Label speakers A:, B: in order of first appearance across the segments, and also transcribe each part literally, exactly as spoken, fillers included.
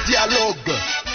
A: dialogue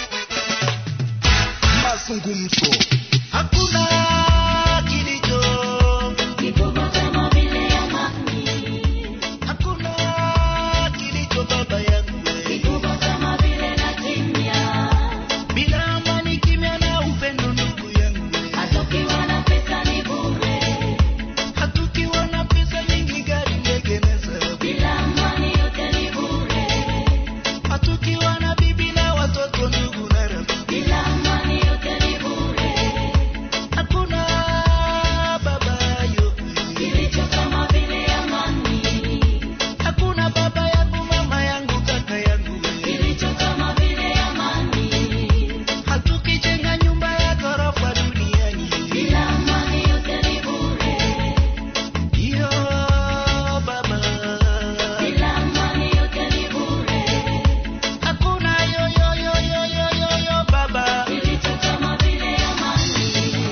A: mazungumzo.
B: Hakuna kilicho kikubwa kama vile amani. Hakuna kilicho baba yangu kikubwa kama vile na kimya. Bila amani kimya na upendo ndugu yangu. Hatukiwa na pesa ni bure. Hatukiwa na pesa nyingi gari ndege neza. Bila amani yote ni bure. Hatukiwa na bibi na watoto ndugu na rafiki. Bila amani yote ni bure. Hakuna baba yote kilicho kama vile amani. Hakuna baba yangu, mama yangu, kaka yangu kilicho kama vile amani. Hatukijenga nyumba ya ghorofa duniani. Bila amani yote ni bure. Yo baba. Bila amani yote ni bure. Hakuna yo yo yo yo yo yo yo baba kilicho kama vile amani.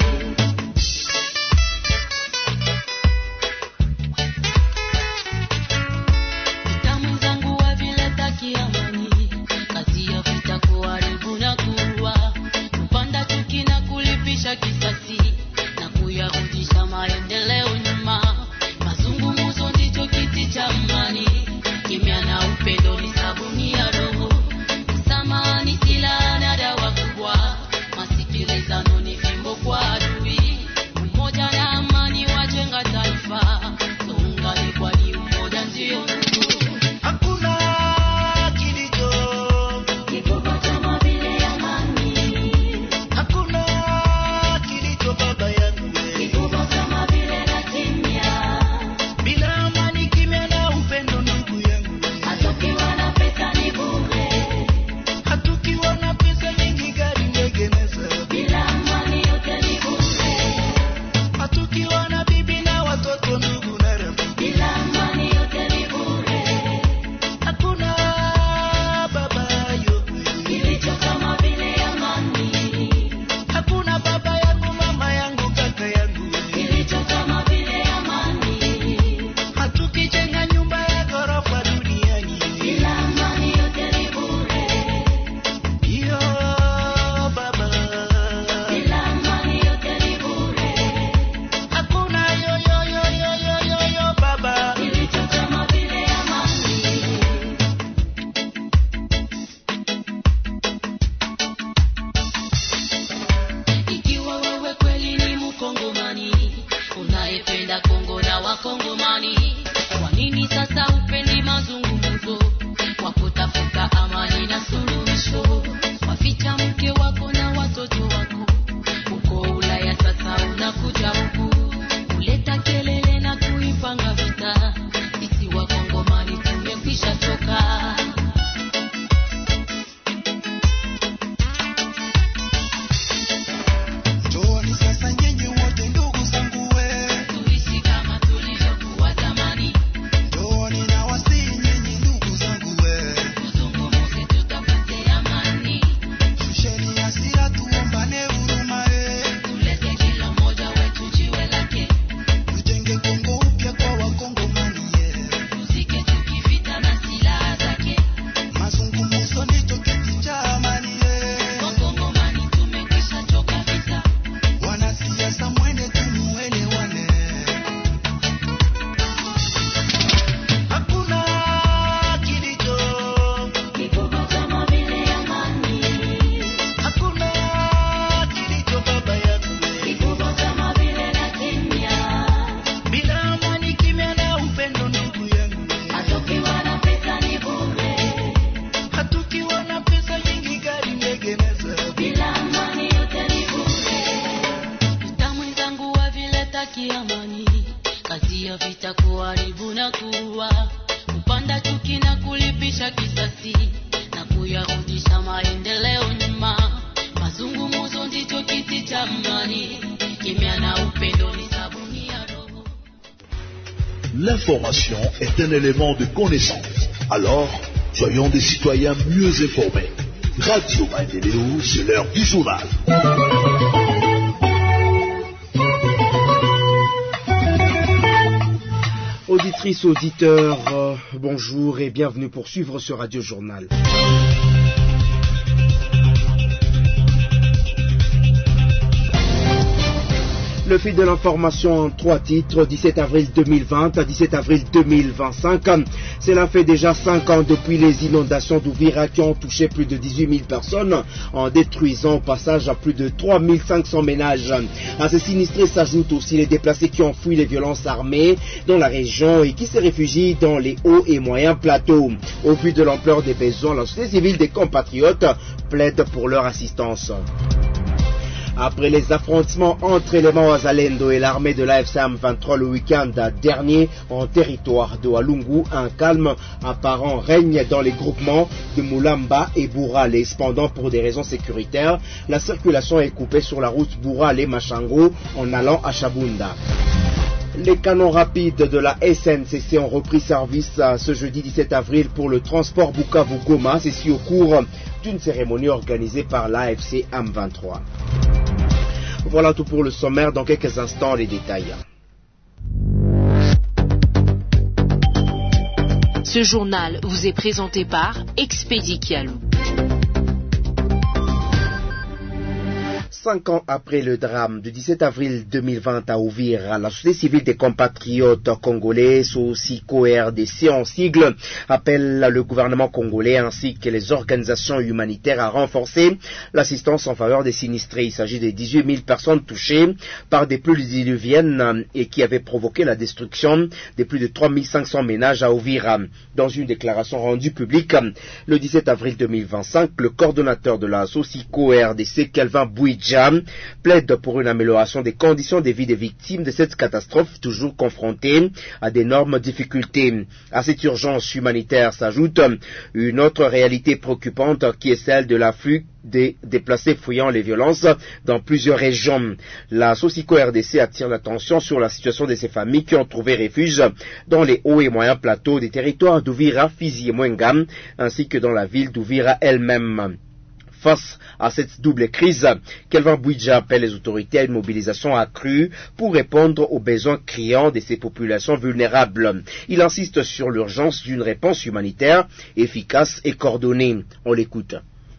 B: Damu zangu wavileta kiamani, kazi ya vita kuharibu na kuua, kupanda chuki na kulipisha kisasi, na kuyarudisha maendeleo nyuma. Mazungumzo ndicho kiti cha amani, kimya na upendo ni sabuni ya roho. Msamaha ni silaha na dawa kubwa, masikilizano ni fimbo kwa adui. Umoja na amani wajenga taifa, tuungane kwani umoja ndio nguvu. Hakuna kilicho kikubwa kama vile amani. Hakuna kilicho baba yangu kikubwa kama vile na kimya. Bila amani kimya na upendo ndugu yangu. Hatukiwa na pesa ni bure. Hatukiwa na pesa nyingi gari ndege neza. Bila amani yote ni bure. Hatukiwa na bibi na watoto ndugu na rafiki. Bila amani yote ni bure. Hakuna baba yote kilicho kama vile amani. Hakuna baba yangu, mama yangu, kaka yangu kilicho kama vile amani. Hatukijenga nyumba ya ghorofa duniani. Bila amani yote ni bure. Yo baba. Bila amani yote ni bure. Hakuna yo yo yo yo yo yo yo baba kilicho kama vile amani. Ikiwa wewe kweli ni Mkongomani, unayependa Kongo na Wakongomani, kwa nini sasa upendi mazungumzo kwa kutafuta amani na suluhisho? Waficha mke wako na watoto wako uko Ulaya, sasa unakuja huku kuleta kelele na kuipanga vita. Sisi Wakongomani tumekwisha choka.
A: Njooni sasa nyinyi wote ndugu zangu we.
B: Tuishi kama tulivyokuwa zamani.
A: Njooni na wasii nyinyi ndugu zangu we.
B: Tuzungumze tutafute amani.
A: Shusheni hasira tuombane huruma we.
B: Tulete kila mmoja wetu jiwe lake.
A: Tujenge Kongo upya kwa Wakongomani ye.
B: Tuzike chuki, vita na silaha zake.
A: Mazungumzo ndicho kiti cha amani ye.
B: Wakongomani tumekwisha choka vita.
A: Wanasiasa mwende tumuelewane.
B: Hakuna kilicho kikubwa kama vile amani. Hakuna kilicho baba yangu kikubwa kama vile na kimya. Bila amani kimya na upendo ndugu yangu. Hatukiwa na pesa ni bure. Hatukiwa na pesa nyingi gari ndege neza. Bila amani yote ni bure. Vita mwenzangu wavileta kiamani, kazi ya vita kuharibu na kuua, kupanda chuki na kulipisha kisasi, na kuyarudisha maendeleo nyuma. Mazungumzo ndicho kiti cha amani, kimya na upendo ni sabuni ya roho.
C: L'information est un élément de connaissance. Alors, soyons des citoyens mieux informés. Radio Maendeleo, c'est l'heure du journal.
D: Auditrices, auditeurs, euh, bonjour et bienvenue pour suivre ce radio journal. Le fil de l'information en trois titres, dix-sept avril deux mille vingt à dix-sept avril deux mille vingt-cinq. Cela fait déjà cinq ans depuis les inondations d'Ouvira qui ont touché plus de dix-huit mille personnes en détruisant au passage à plus de trois mille cinq cents ménages. À ces sinistrés s'ajoutent aussi les déplacés qui ont fui les violences armées dans la région et qui se réfugient dans les hauts et moyens plateaux. Au vu de l'ampleur des besoins, la société civile des compatriotes plaide pour leur assistance. Après les affrontements entre l'élément Wazalendo et l'armée de l'A F C M vingt-trois le week-end dernier en territoire de Walungu, un calme apparent règne dans les groupements de Mulamba et Bourale. Cependant, pour des raisons sécuritaires, la circulation est coupée sur la route Bourale-Machango en allant à Chabunda. Les canons rapides de la S N C C ont repris service ce jeudi dix-sept avril pour le transport Bukavu-Goma, ceci au cours d'une cérémonie organisée par l'A F C M vingt-trois. Voilà tout pour le sommaire, dans quelques instants les détails.
E: Ce journal vous est présenté par Expédi Kialou.
D: Cinq ans après le drame du dix-sept avril deux mille vingt à Uvira, la société civile des compatriotes congolais, SOSICO R D C en sigle, appelle le gouvernement congolais ainsi que les organisations humanitaires à renforcer l'assistance en faveur des sinistrés. Il s'agit de dix-huit mille personnes touchées par des pluies diluviennes et qui avaient provoqué la destruction de plus de trois mille cinq cents ménages à Uvira. Dans une déclaration rendue publique le dix-sept avril deux mille vingt-cinq, le coordonnateur de la SOSICO R D C, Kelvin Bouidja, plaide pour une amélioration des conditions de vie des victimes de cette catastrophe toujours confrontées à d'énormes difficultés. À cette urgence humanitaire s'ajoute une autre réalité préoccupante qui est celle de l'afflux des déplacés fuyant les violences dans plusieurs régions. La SOSICO R D C attire l'attention sur la situation de ces familles qui ont trouvé refuge dans les hauts et moyens plateaux des territoires d'Uvira, Fizi et Mwenga, ainsi que dans la ville d'Uvira elle-même. Face à cette double crise, Kelvin Bouidja appelle les autorités à une mobilisation accrue pour répondre aux besoins criants de ces populations vulnérables. Il insiste sur l'urgence d'une réponse humanitaire efficace et coordonnée. On l'écoute.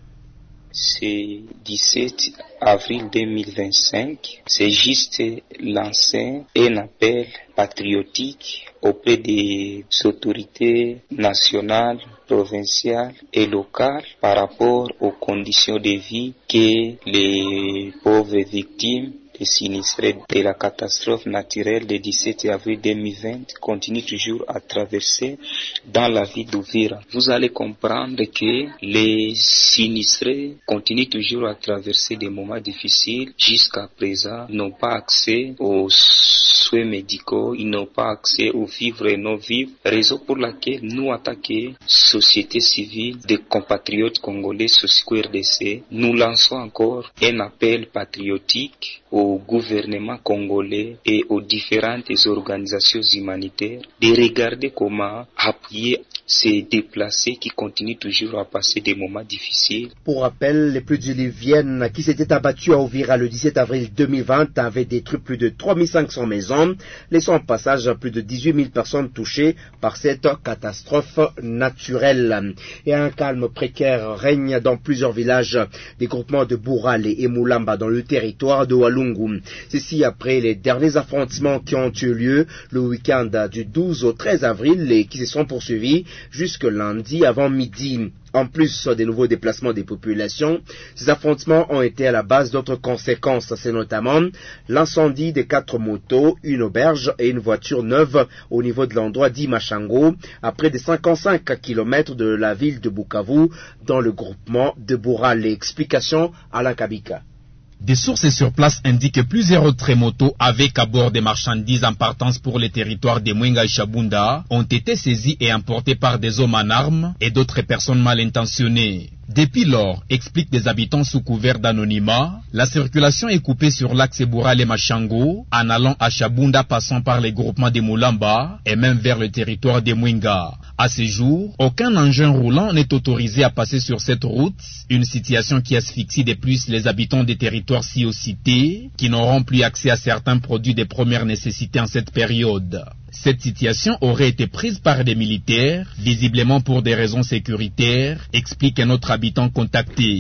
F: Ce dix-sept avril deux mille vingt-cinq, c'est juste lancer un appel patriotique auprès des autorités nationales, provinciales et locales par rapport aux conditions de vie que les pauvres victimes des sinistrés de la catastrophe naturelle du dix-sept avril deux mille vingt continuent toujours à traverser dans la ville d'Uvira. Vous allez comprendre que les sinistrés continuent toujours à traverser des moments difficiles. Jusqu'à présent, ils n'ont pas accès aux soins médicaux, ils n'ont pas accès aux vivres et non-vivres, raison pour laquelle nous, en tant que société civile des compatriotes congolais SOSICO R D C, nous lançons encore un appel patriotique au gouvernement congolais et aux différentes organisations humanitaires de regarder comment appuyer ces déplacés qui continuent toujours à passer des moments difficiles.
D: Pour rappel, les pluies diluviennes qui s'étaient abattues à Uvira le dix-sept avril deux mille vingt avaient détruit plus de trois mille cinq cents maisons, laissant en passage plus de dix-huit mille personnes touchées par cette catastrophe naturelle. Et un calme précaire règne dans plusieurs villages des groupements de Bourale et Mulamba dans le territoire de Walungu. Ceci après les derniers affrontements qui ont eu lieu le week-end du douze au treize avril et qui se sont poursuivis jusque lundi avant midi. En plus des nouveaux déplacements des populations, ces affrontements ont été à la base d'autres conséquences. C'est notamment l'incendie de quatre motos, une auberge et une voiture neuve au niveau de l'endroit dit Machango, à près de cinquante-cinq kilomètres de la ville de Bukavu, dans le groupement de Bourale. Explication à la Kabika.
G: Des sources sur place indiquent que plusieurs autres motos avec à bord des marchandises en partance pour les territoires de Mwenga et Chabunda ont été saisies et emportées par des hommes en armes et d'autres personnes mal intentionnées. Depuis lors, expliquent des habitants sous couvert d'anonymat, la circulation est coupée sur l'axe Bourale-Machango en allant à Chabunda passant par les groupements de Mulamba et même vers le territoire de Mwenga. À ce jour, aucun engin roulant n'est autorisé à passer sur cette route, une situation qui asphyxie de plus les habitants des territoires ci cités qui n'auront plus accès à certains produits de première nécessité en cette période. Cette situation aurait été prise par des militaires, visiblement pour des raisons sécuritaires, explique un autre habitant contacté.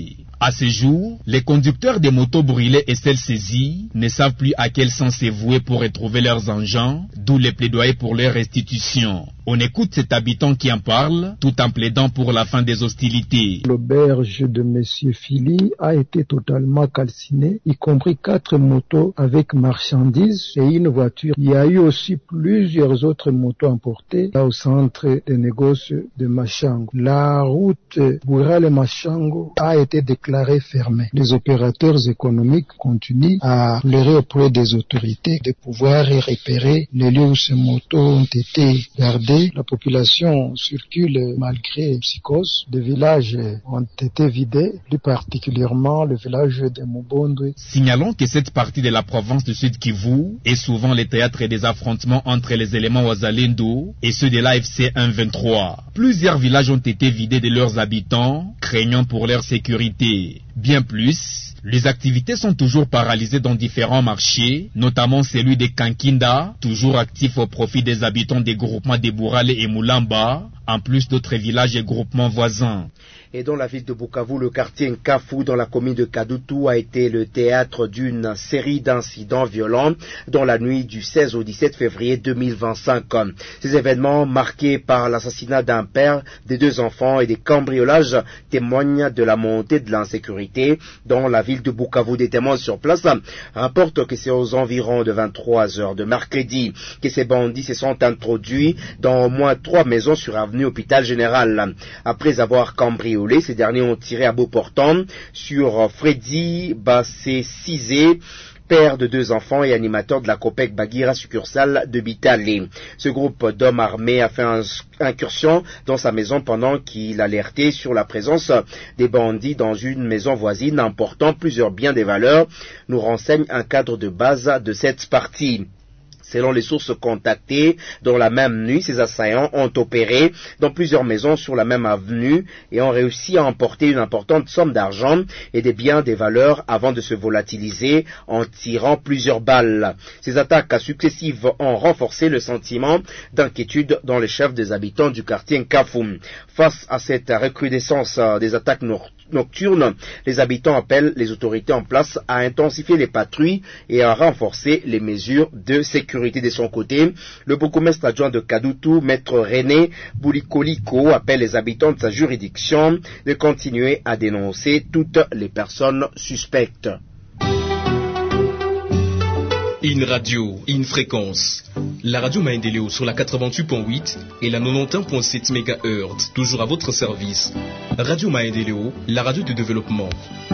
G: À ce jour, les conducteurs des motos brûlées et celles saisies ne savent plus à quel sens se vouer pour retrouver leurs engins, d'où les plaidoyers pour leur restitution. On écoute cet habitant qui en parle, tout en plaidant pour la fin des hostilités.
H: L'auberge de Monsieur Philly a été totalement calcinée, y compris quatre motos avec marchandises et une voiture. Il y a eu aussi plusieurs autres motos emportées là au centre des négoces de Machango. La route Bourale-Machango a été déclarée fermée. Les opérateurs économiques continuent à pleurer auprès des autorités de pouvoir repérer les lieux où ces motos ont été gardées. La population circule malgré psychose. Des villages ont été vidés, plus particulièrement le village de Mubondo.
G: Signalons que cette partie de la province du Sud Kivu est souvent le théâtre des affrontements entre les éléments Wazalendo et ceux de l'A F C M vingt-trois. Plusieurs villages ont été vidés de leurs habitants, craignant pour leur sécurité. Bien plus, les activités sont toujours paralysées dans différents marchés, notamment celui de Kankinda, toujours actif au profit des habitants des groupements de Bourale et Moulamba, en plus d'autres villages et groupements voisins.
D: Et dans la ville de Bukavu, le quartier Nkafu, dans la commune de Kadutu, a été le théâtre d'une série d'incidents violents dans la nuit du seize au dix-sept février deux mille vingt-cinq. Ces événements, marqués par l'assassinat d'un père, des deux enfants et des cambriolages, témoignent de la montée de l'insécurité dans la ville de Bukavu. Des témoins sur place rapportent que c'est aux environs de vingt-trois heures de mercredi que ces bandits se sont introduits dans au moins trois maisons sur avenue Hôpital Général. Après avoir cambriolé, ces derniers ont tiré à bout portant sur Freddy Bassé-Cizé, père de deux enfants et animateur de la Copec Bagira succursale de Bitale. Ce groupe d'hommes armés a fait une incursion dans sa maison pendant qu'il alertait sur la présence des bandits dans une maison voisine, emportant plusieurs biens des valeurs, nous renseigne un cadre de base de cette partie. Selon les sources contactées, dans la même nuit, ces assaillants ont opéré dans plusieurs maisons sur la même avenue et ont réussi à emporter une importante somme d'argent et des biens des valeurs avant de se volatiliser en tirant plusieurs balles. Ces attaques successives ont renforcé le sentiment d'inquiétude dans les chefs des habitants du quartier Nkafu. Face à cette recrudescence des attaques nocturnes, les habitants appellent les autorités en place à intensifier les patrouilles et à renforcer les mesures de sécurité. De son côté, le bourgmestre adjoint de Kadutu, maître René Boulikoliko, appelle les habitants de sa juridiction de continuer à dénoncer toutes les personnes suspectes.
I: Une radio, une fréquence. La radio Maendeleo sur la quatre-vingt-huit point huit et la quatre-vingt-onze point sept mégahertz, toujours à votre service. Radio Maendeleo, la radio du développement.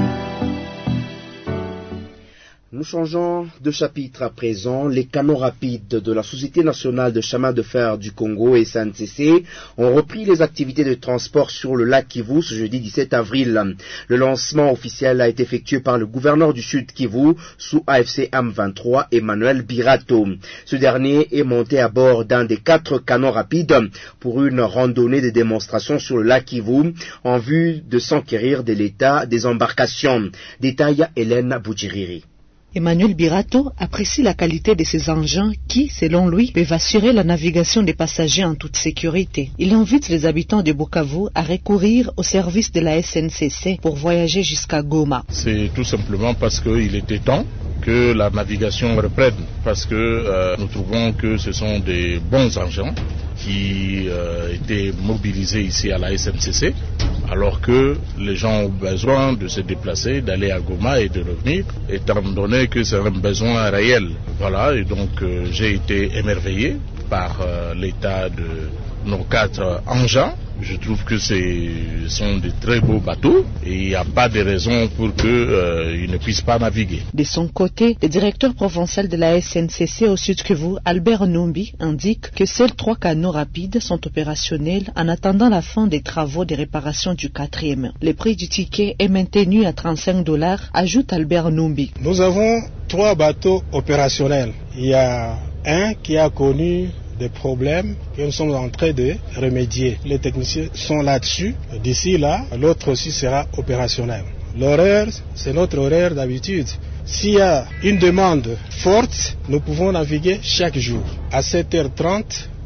D: Nous changeons de chapitre à présent. Les canaux rapides de la Société nationale de chemin de fer du Congo, S N C C, ont repris les activités de transport sur le lac Kivu ce jeudi dix-sept avril. Le lancement officiel a été effectué par le gouverneur du Sud Kivu sous A F C M vingt-trois, Emmanuel Birato. Ce dernier est monté à bord d'un des quatre canaux rapides pour une randonnée de démonstration sur le lac Kivu en vue de s'enquérir de l'état des embarcations. Détaille Hélène Boudjiriri.
J: Emmanuel Birato apprécie la qualité de ces engins qui, selon lui, peuvent assurer la navigation des passagers en toute sécurité. Il invite les habitants de Bukavu à recourir au service de la S N C C pour voyager jusqu'à Goma.
K: C'est tout simplement parce qu'il était temps que la navigation reprenne, parce que euh, nous trouvons que ce sont des bons engins qui euh, étaient mobilisés ici à la S N C C, alors que les gens ont besoin de se déplacer, d'aller à Goma et de revenir, étant donné que c'est un besoin réel. Voilà, et donc euh, j'ai été émerveillé par euh, l'état de nos quatre engins. Je trouve que ce sont de très beaux bateaux et il n'y a pas de raison pour qu'ils euh, ne puissent pas naviguer.
J: De son côté, le directeur provincial de la S N C C au Sud Kivu, Albert Numbi, indique que seuls trois canaux rapides sont opérationnels en attendant la fin des travaux de réparation du quatrième. Le prix du ticket est maintenu à trente-cinq dollars, ajoute Albert Numbi.
L: Nous avons trois bateaux opérationnels. Il y a un qui a connu des problèmes que nous sommes en train de remédier. Les techniciens sont là-dessus. D'ici là, l'autre aussi sera opérationnel. L'horaire, c'est notre horaire d'habitude. S'il y a une demande forte, nous pouvons naviguer chaque jour. À sept heures trente,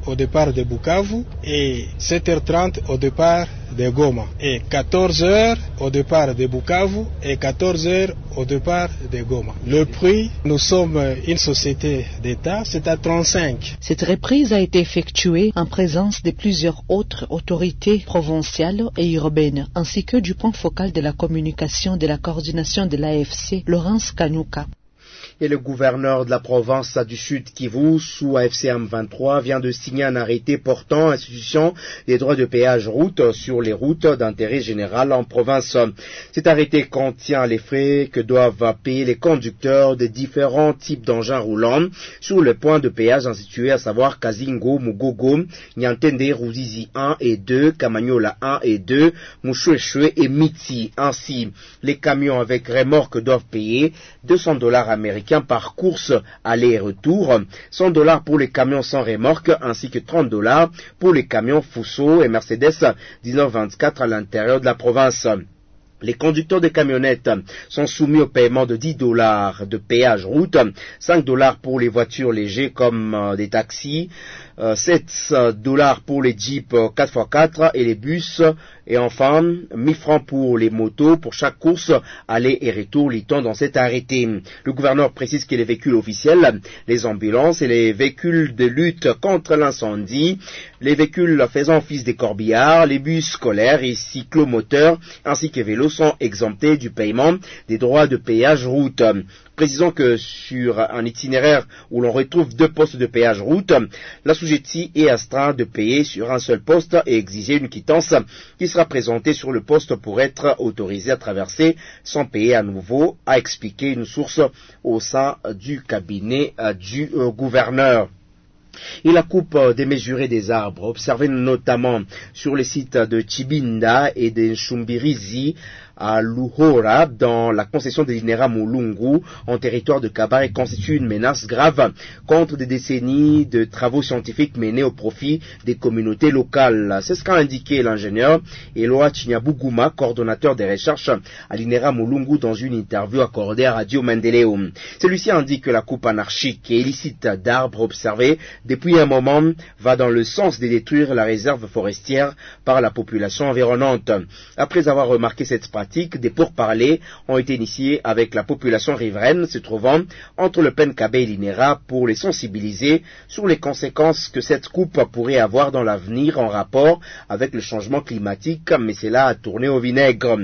L: au départ de Bukavu et sept heures trente au départ de Goma et quatorze heures au départ de Bukavu et quatorze heures au départ de Goma. Le prix, nous sommes une société d'État, c'est à trente-cinq.
J: Cette reprise a été effectuée en présence de plusieurs autres autorités provinciales et urbaines, ainsi que du point focal de la communication de la coordination de l'A F C, Laurence Kanyuka.
D: Et le gouverneur de la province du Sud Kivu, sous A F C M vingt-trois, vient de signer un arrêté portant institution des droits de péage route sur les routes d'intérêt général en province. Cet arrêté contient les frais que doivent payer les conducteurs de différents types d'engins roulants sur le point de péage institué, à savoir Kazingo, Mugogo, Nyantende, Ruzizi un et deux, Kamanyola un et deux, Mouchouechoué et Miti. Ainsi, les camions avec remorque doivent payer deux cents dollars américains par course aller et retour, cent dollars pour les camions sans remorque ainsi que trente dollars pour les camions Fuso et Mercedes dix-neuf vingt-quatre à l'intérieur de la province. Les conducteurs de camionnettes sont soumis au paiement de dix dollars de péage route, cinq dollars pour les voitures légères comme euh, des taxis, euh, sept dollars pour les jeeps quatre par quatre et les bus, et enfin mille francs pour les motos pour chaque course aller et retour, lit-on dans cet arrêté. Le gouverneur précise que les véhicules officiels, les ambulances et les véhicules de lutte contre l'incendie, les véhicules faisant office des corbillards, les bus scolaires et cyclomoteurs ainsi que vélos sont exemptés du paiement des droits de péage route. Précisons que sur un itinéraire où l'on retrouve deux postes de péage route, l'assujetti est astreint de payer sur un seul poste et exiger une quittance qui sera présentée sur le poste pour être autorisé à traverser sans payer à nouveau, a expliqué une source au sein du cabinet du gouverneur. Et la coupe démesurée des arbres, observée notamment sur les sites de Chibinda et de Shumbirizi, à Luhora, dans la concession de l'Inera Mulungu, en territoire de Kabare, constitue une menace grave contre des décennies de travaux scientifiques menés au profit des communautés locales. C'est ce qu'a indiqué l'ingénieur Eloi Chinyabuguma, coordonnateur des recherches à l'Inera Mulungu, dans une interview accordée à Radio Maendeleo. Celui-ci indique que la coupe anarchique et illicite d'arbres observée depuis un moment va dans le sens de détruire la réserve forestière par la population environnante. Après avoir remarqué cette pratique, des pourparlers ont été initiés avec la population riveraine se trouvant entre le Penkabe et l'Inera pour les sensibiliser sur les conséquences que cette coupe pourrait avoir dans l'avenir en rapport avec le changement climatique, mais cela a tourné au vinaigre.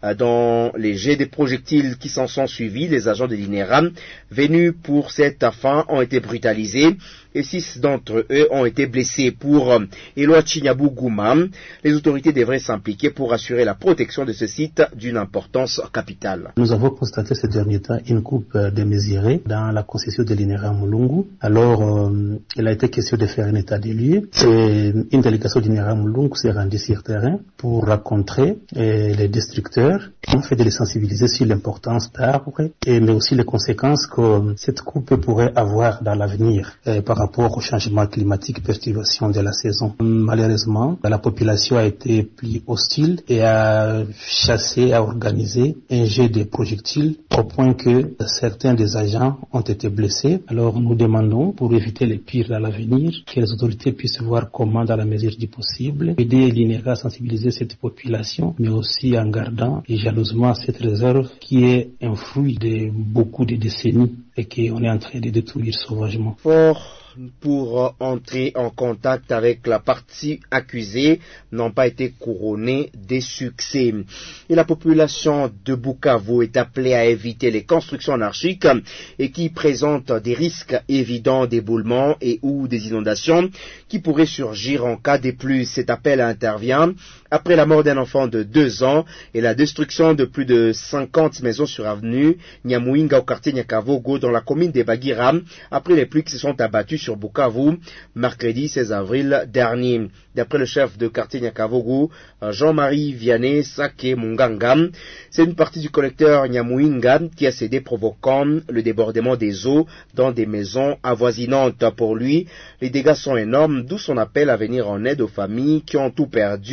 D: Dans les jets des projectiles qui s'en sont suivis, les agents de l'Inera venus pour cette fin ont été brutalisés et six d'entre eux ont été blessés. Pour euh, Eloi Chinyabuguma, les autorités devraient s'impliquer pour assurer la protection de ce site d'une importance capitale.
M: Nous avons constaté ces derniers temps une coupe euh, démesurée dans la concession de l'Inera Mulungu. Alors, euh, il a été question de faire un état des lieux. C'est une délégation d'Inera Mulungu s'est rendue sur terrain pour rencontrer euh, les destructeurs, en fait de les sensibiliser sur l'importance d'arbres, et mais aussi les conséquences que euh, cette coupe pourrait avoir dans l'avenir euh, par rapport au changement climatique, perturbation de la saison. Malheureusement, la population a été plus hostile et a chassé, a organisé un jet de projectiles au point que certains des agents ont été blessés. Alors nous demandons, pour éviter le pire à l'avenir, que les autorités puissent voir comment, dans la mesure du possible, aider l'Inera à sensibiliser cette population, mais aussi en gardant jalousement cette réserve qui est un fruit de beaucoup de décennies et qu'on est en train de détruire sauvagement.
D: Fort pour entrer en contact avec la partie accusée n'ont pas été couronnés des succès. Et la population de Bukavu est appelée à éviter les constructions anarchiques et qui présentent des risques évidents d'éboulement et ou des inondations qui pourraient surgir en cas de pluie. Cet appel intervient après la mort d'un enfant de deux ans et la destruction de plus de cinquante maisons sur avenue Nyamuinga au quartier Nyakavogo dans la commune de Bagira après les pluies qui se sont abattues sur Bukavu mercredi seize avril dernier. D'après le chef de quartier Nyakavogo, Jean-Marie Vianney Sake Munganga, c'est une partie du collecteur Nyamuinga qui a cédé, provoquant le débordement des eaux dans des maisons avoisinantes. Pour lui, les dégâts sont énormes, d'où son appel à venir en aide aux familles qui ont tout perdu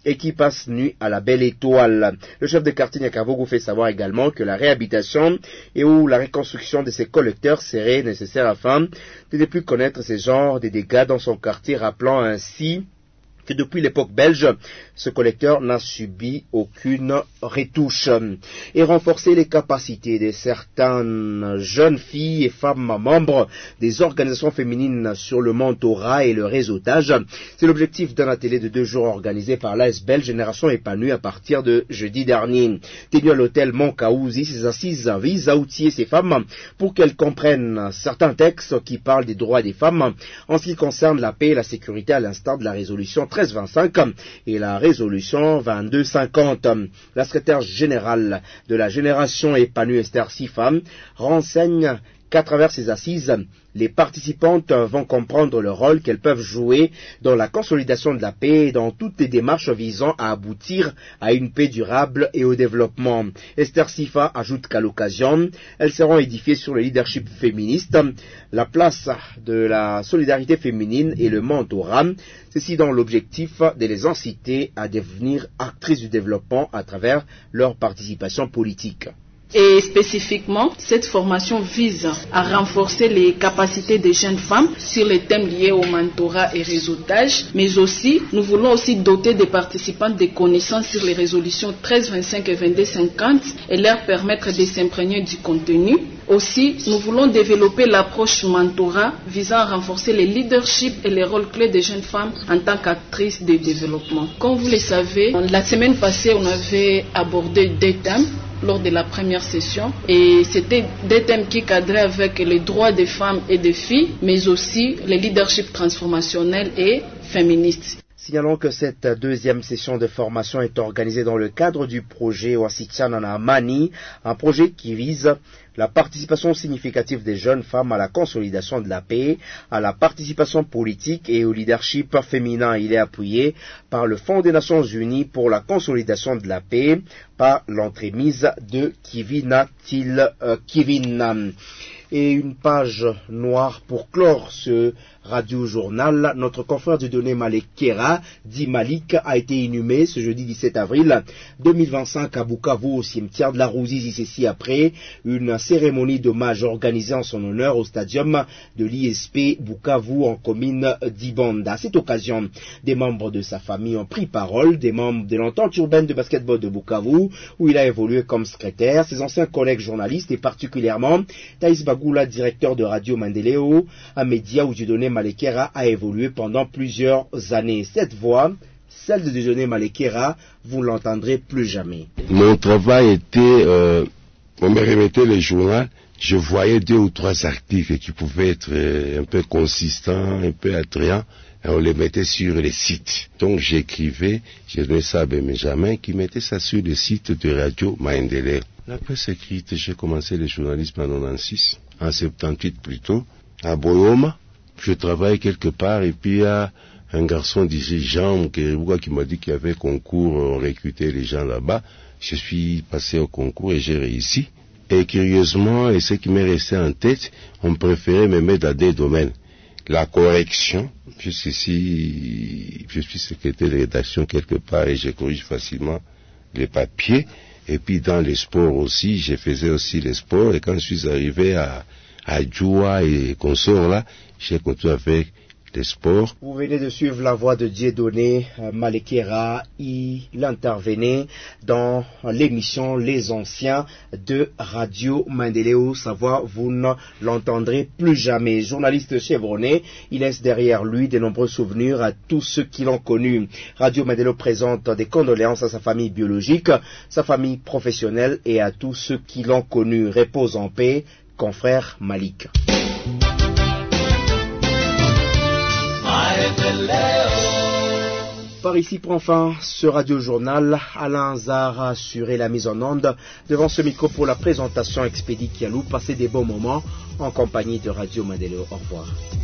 D: et qui passent nuit à la belle étoile. Le chef de quartier Nyakavogo fait savoir également que la réhabilitation et ou la reconstruction de ces collecteurs serait nécessaire afin de ne plus connaître ce genre de dégâts dans son quartier, rappelant ainsi que depuis l'époque belge, ce collecteur n'a subi aucune retouche. Et renforcer les capacités de certaines jeunes filles et femmes membres des organisations féminines sur le mentorat et le réseautage, c'est l'objectif d'un atelier de deux jours organisé par l'A S belge Génération Épanouie à partir de jeudi dernier. Tenu à l'hôtel Montkaouzi, ces assises visent à outiller ces femmes pour qu'elles comprennent certains textes qui parlent des droits des femmes en ce qui concerne la paix et la sécurité, à l'instar de la résolution treize vingt-cinq et la résolution vingt-deux cinquante. La secrétaire générale de la Génération Épanouie, Esther Sifa, renseigne qu'à travers ces assises, les participantes vont comprendre le rôle qu'elles peuvent jouer dans la consolidation de la paix et dans toutes les démarches visant à aboutir à une paix durable et au développement. Esther Sifa ajoute qu'à l'occasion, elles seront édifiées sur le leadership féministe, la place de la solidarité féminine et le mentorat, ceci dans l'objectif de les inciter à devenir actrices du développement à travers leur participation politique.
N: Et spécifiquement, cette formation vise à renforcer les capacités des jeunes femmes sur les thèmes liés au mentorat et réseautage, mais aussi, nous voulons aussi doter des participants des connaissances sur les résolutions treize vingt-cinq et vingt-deux cinquante et leur permettre de s'imprégner du contenu. Aussi, nous voulons développer l'approche mentorat visant à renforcer le leadership et les rôles clés des jeunes femmes en tant qu'actrices de développement. Comme vous le savez, la semaine passée, on avait abordé deux thèmes lors de la première session et c'était des thèmes qui cadraient avec les droits des femmes et des filles, mais aussi le leadership transformationnel et féministe.
D: Signalons que cette deuxième session de formation est organisée dans le cadre du projet Wasichana Amani, un projet qui vise la participation significative des jeunes femmes à la consolidation de la paix, à la participation politique et au leadership féminin. Il est appuyé par le Fonds des Nations Unies pour la consolidation de la paix, par l'entremise de Kivina Til euh, Kivina. Et une page noire pour clore ce radio-journal. Notre confrère du donné Malekera, dit Malik, a été inhumé ce jeudi dix-sept avril deux mille vingt-cinq à Bukavu, au cimetière de la Rouzizi, ceci après une cérémonie d'hommage organisée en son honneur au stadium de l'I S P Bukavu en commune d'Ibanda. À cette occasion, des membres de sa famille ont pris parole, des membres de l'entente urbaine de basketball de Bukavu, où il a évolué comme secrétaire, ses anciens collègues journalistes et particulièrement Thaïs Bagoula, directeur de Radio Mandeleo, un média où Dieudonné Malekera a évolué pendant plusieurs années. Cette voix, celle de Dieudonné Malekera, vous ne l'entendrez plus jamais.
O: Mon travail était, euh, on me remettait les journaux, je voyais deux ou trois articles qui pouvaient être euh, un peu consistants, un peu attrayants, et on les mettait sur les sites. Donc j'écrivais, j'ai donné ça à Benjamin qui mettait ça sur le site de Radio Maendeleo. La presse écrite, j'ai commencé le journalisme en quatre-vingt-six, en soixante-dix-huit plutôt, à Boyoma. Je travaillais quelque part et puis il y a un garçon d'ici, Jean Kerebuka, qui m'a dit qu'il y avait concours, on recrutait les gens là-bas. Je suis passé au concours et j'ai réussi. Et curieusement, et ce qui m'est resté en tête, on préférait me mettre dans des domaines. La correction, jusqu'ici, je suis secrétaire de rédaction quelque part et je corrige facilement les papiers. Et puis dans les sports aussi, je faisais aussi les sports. Et quand je suis arrivé à, à Djoua et consorts là, j'ai continué avec les sports.
D: Vous venez de suivre la voix de Dieudonné Malekera. Il intervenait dans l'émission Les Anciens de Radio Mandeleo. Sa voix, vous ne l'entendrez plus jamais. Journaliste chevronné, il laisse derrière lui de nombreux souvenirs à tous ceux qui l'ont connu. Radio Mandeleo présente des condoléances à sa famille biologique, sa famille professionnelle et à tous ceux qui l'ont connu. Repose en paix, confrère Malik. Par ici prend fin ce radio-journal. Alain Zar a assuré la mise en onde devant ce micro pour la présentation expédie Kialou. Passez des bons moments en compagnie de Radio Mandeleo. Au revoir.